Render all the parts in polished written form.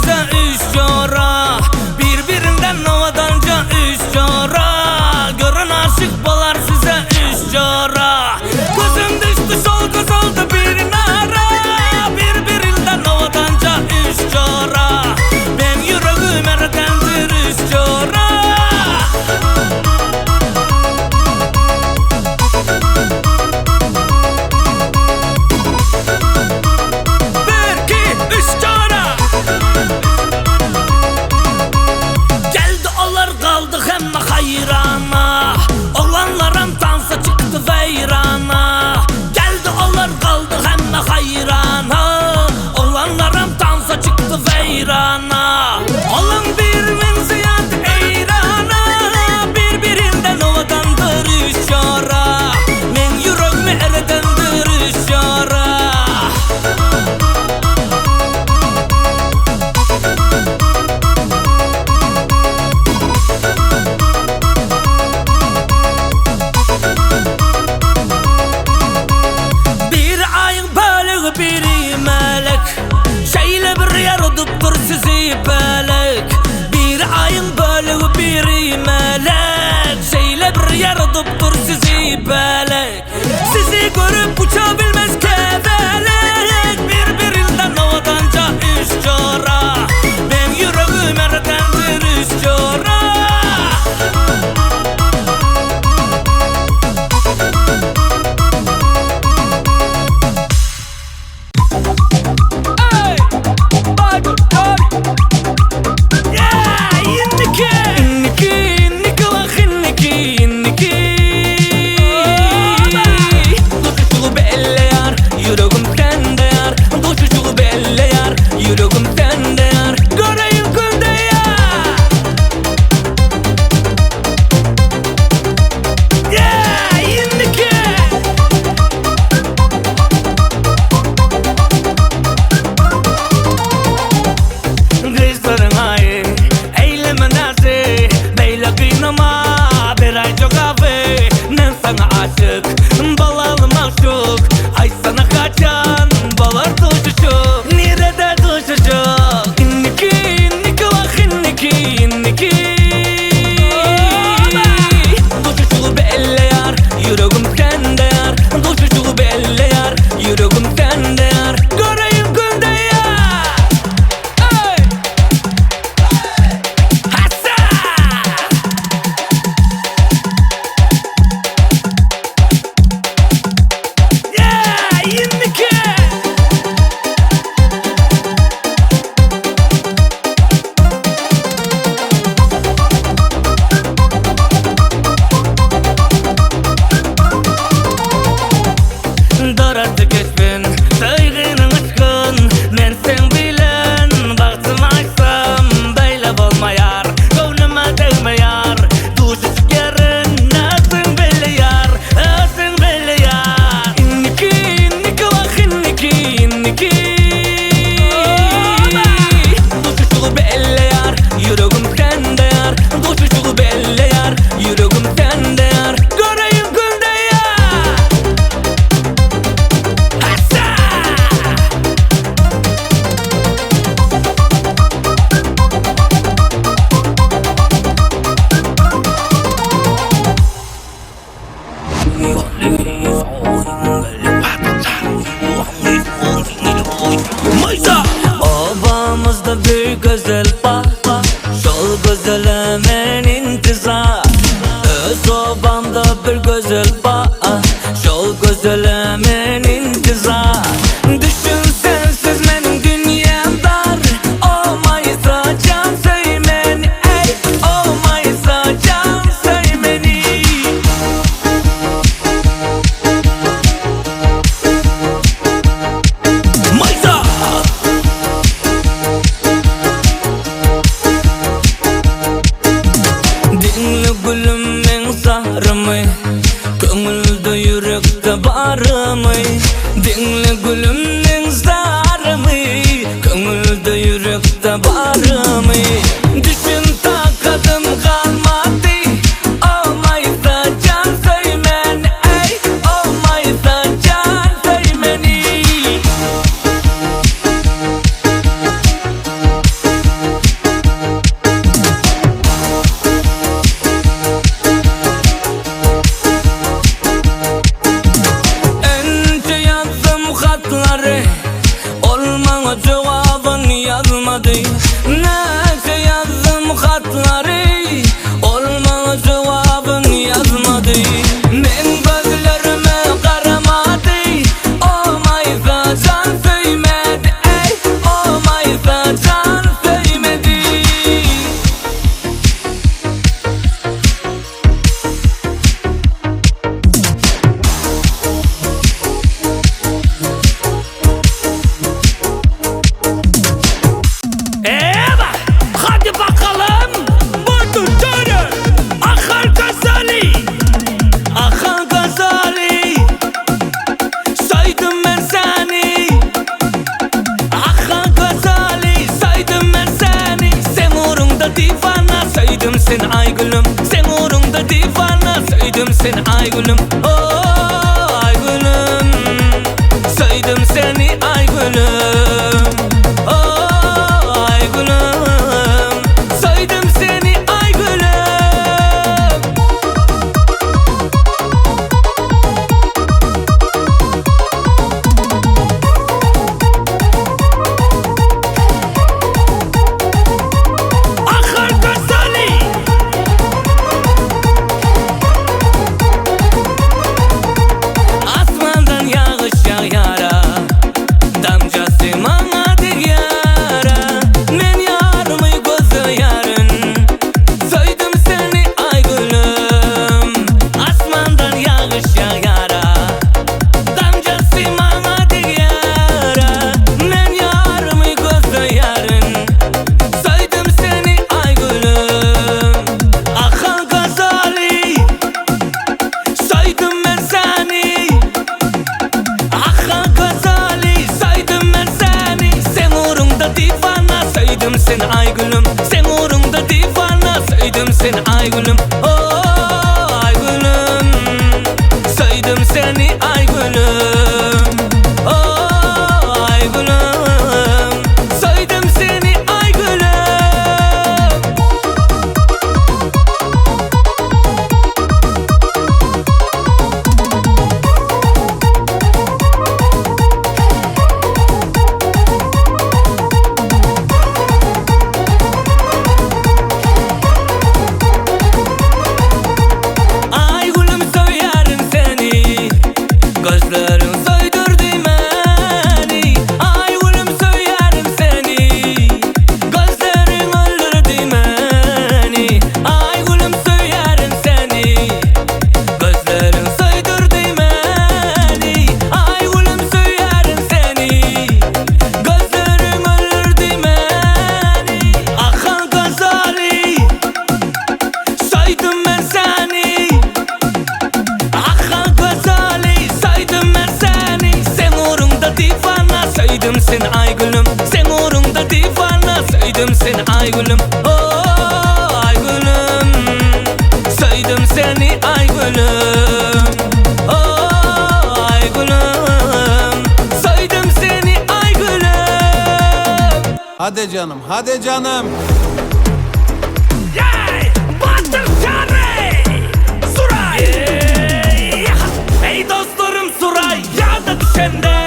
size üç çora, birbirinden havadanca üç çora. Görün aşık balar size üç çora. Gözüm düştü sol göz oldu bir nara, birbirinden havadanca üç çora. Ben yüreğim eredendir üç çora. Bir, iki, üç çora. Geldi onlar kaldı hem hayrana, oğlanlarım dansa çıktı veyrana. Geldi onlar kaldı hem hayrana, oğlanlarım dansa çıktı veyrana. Alın bir min ziyad eyrana, birbirinden havadandır üç çora. Men yüreğimi eredendir üç çora. Bir ayın bölüğü biri melek, şeyle bir yaradıptır sizi belek. Bir ayın bölüğü biri melek, şeyle bir yaradıptır sizi belek. Sizi görüp uçabilmez kevelek, birbirinden havadanca üç çora. Ben yüreğim eredendir üç çora. Hey, bak, yeah, inniki vah inniki. Tutuşuğu belli yar, yüreğim sende yar. Tutuşuğu belli yar, yüreğim sende yar. Göreyim günde yar. Yeah, inniki. Kızların ayı, eyleme nazi, beyle kıynama, bir ay çok abi. Ben sana aşık, balalım aşık. Ay sana kaçan, balar tuşuşuk. Nerede tuşuşuk? İnniki vah inniki. Tuşuşuğu belli yar, yüreğim sende yar. Tuşuşuğu belli yar, yüreğim sende yar. Göreyim günde yar. Hey! Hassa! Yeah, inniki. Darardı geçbin, saygının ışkın. Men sen bilen, baktım açsam, beyle olmayar. Gönlüme değmeyar, tuşuşuk yerin. Asın belli yar, asın belli yar. İnniki vah inniki. Tuşuşuğu belli yar, yüreğim sende yar. Tuşuşuğu belli yar, yüreğim sende yar. Göreyim günde yar. Hassa! Maysa! Obamızda bir güzel baba, şol güzel hemen intizar. Öz obamda bir güzel baba, şol güzel hemen intizar. Düşün sensiz benim dünyam dar. Olmaysa can söymeni, ey. Olmaysa can söymeni. Maysa! Dinle gülüm en sahrımı, köngülde yürekte barımı. Dinle gülüm en sahrımı, köngülde yürekte barımı. Düşün takadım kalmadı, olmaysa can söymeni, ey. Olmaysa can söymeni. da divana. Söyledim seni ay gülüm, oh ay gülüm. Söyledim seni ay gülüm, oh ay gülüm. Söyledim seni ay gülüm. Söyledim seni ay gülüm, sen uğrunda divana. Söyledim seni ay gülüm, oh ay gülüm. Söyledim seni ay gülüm, oh ay gülüm. Söyledim seni ay gülüm. Gözlerin soydurdu beni, ay gülüm söylerim seni. Gözlerin öldürdü beni, ay gülüm söylerim seni. Gözlerin soydurdu beni, ay gülüm söylerim seni. Gözlerin öldürdü beni, akan gazali. Soydum ben seni, akan gazali. Söyledim seni ay gülüm, sen uğrunda divana. Söyledim seni ay gülüm, oh ay gülüm. Söyledim seni ay gülüm, oh ay gülüm. Söyledim seni ay gülüm. Hadi canım, hadi canım. Yay! Batır Şarey! Suray! Ey dostlarım Suray, yağda düşende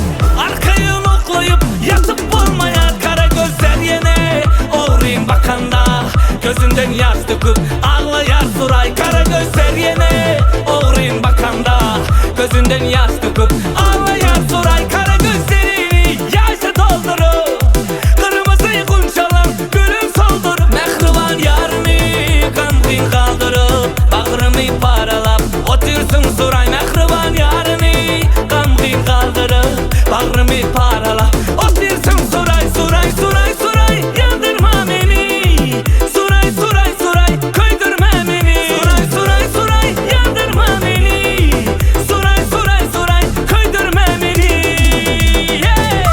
yatıp olmaya kara gözler yine. Oğrayım bakanda gözünden yaş döküp ağlayar Suray. Kara gözler yine. Oğrayım bakanda gözünden yaş döküp ağlayar Suray. Kara gözlerini yaşa doldurup kırmızı kunçalan gülüm soldurup mehriban yarını gamgin kaldırıp bağrımı paralap otursun Suray. Mehriban yarını gamgin kaldırıp bağrımı paralap otursun Suray. Suray, Suray, Suray, yandırma beni. Suray, Suray, Suray, köydürme beni. Suray, Suray, Suray, yandırma beni. Suray, Suray, Suray, köydürme beni. Yeah!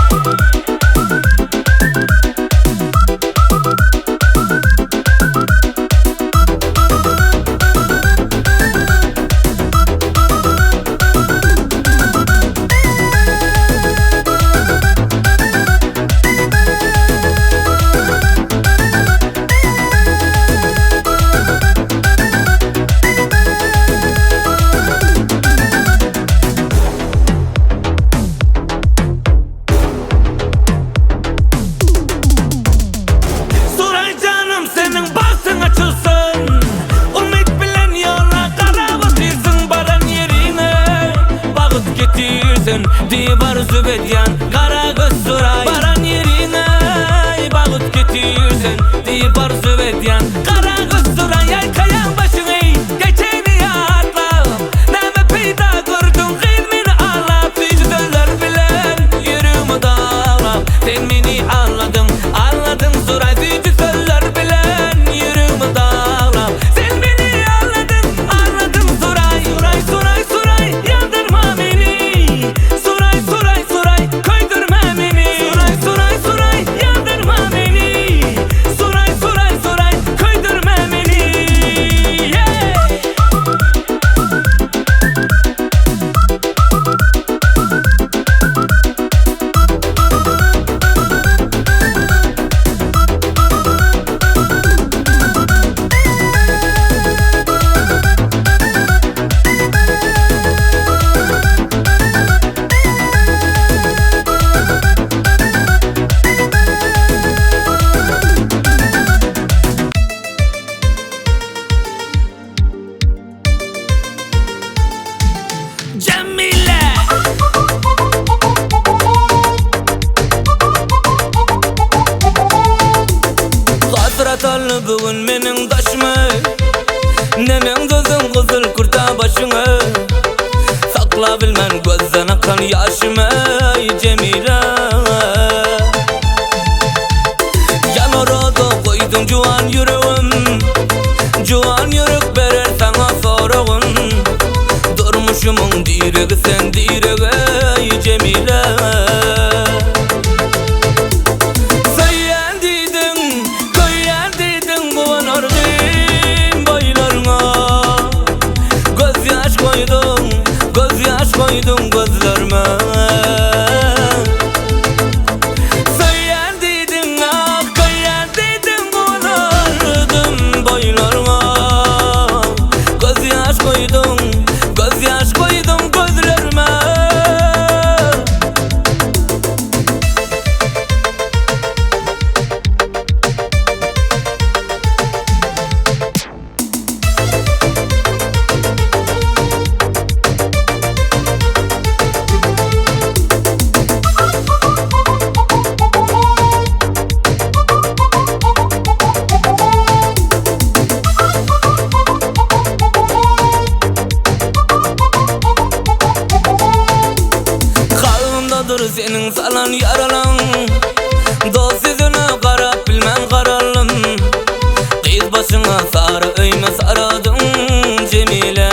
Dibar zübedyan kara göz Suray. Baran yerine bağıt getirsen dibar zübedyan kara göz Suray. Yay kayan başını geçeni atla neme peyda gördün kılmini ağlap. Vicdanlar bilen yürümü dağlap sen beni anladın anladın Suray. Vicdanlar bilen yürümü dağlap sen beni anladın anladın Suray. Suray, Suray, Suray, yandırma beni. Suray, Suray, Suray, köydürme beni. Suray, Suray, Suray, yandırma beni. Suray, Suray, Suray, köydürme atarlı bugün menin taşıma. Nemen gözün kızıl kurta başına. Sakla bilmen gözden akan yaşıma Cemile. Yan orada koydum juan yüreğim. Juan yürek verer sana sorağın. Durmuşumun diregi sen diregi Cemile. Sayyan dedin, koyan dedin bu nardin boylarına. Göz yaş koydum, göz yaş koydum gözlerime. Sayyan dedin, koyan dedin bu nardin boylarına. Göz yaş koydum, göz yaş koydum gözlerime. Kalbimdadır senin salan yaralan. Dost yüzüne karap bilmem kararlım. Kız başına sarı öyme saradın Cemile.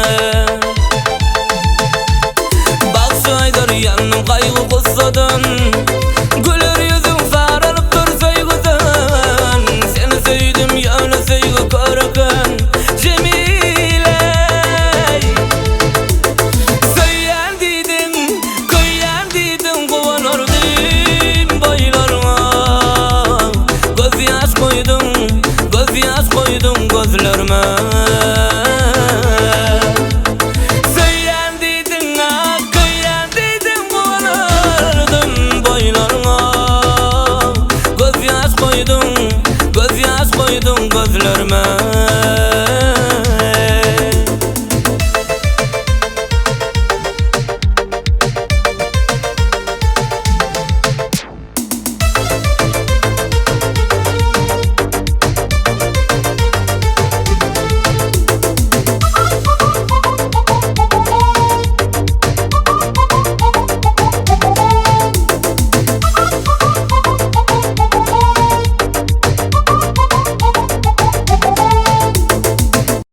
Bak şu aydır yanım kaygı kussadın. Güler yüzün sarılıp dur söygüden. Seni söyledim yana söygü körken Cemile. Söyleyen dedin, koyan dedin kovan ordum boylarına. Göz yaş koydum, göz yaş koydum gözlerime. Söyleyen dedin, koyan dedin kovan ordum boylarına. Göz yaş koydum, göz yaş koydum gözlerime.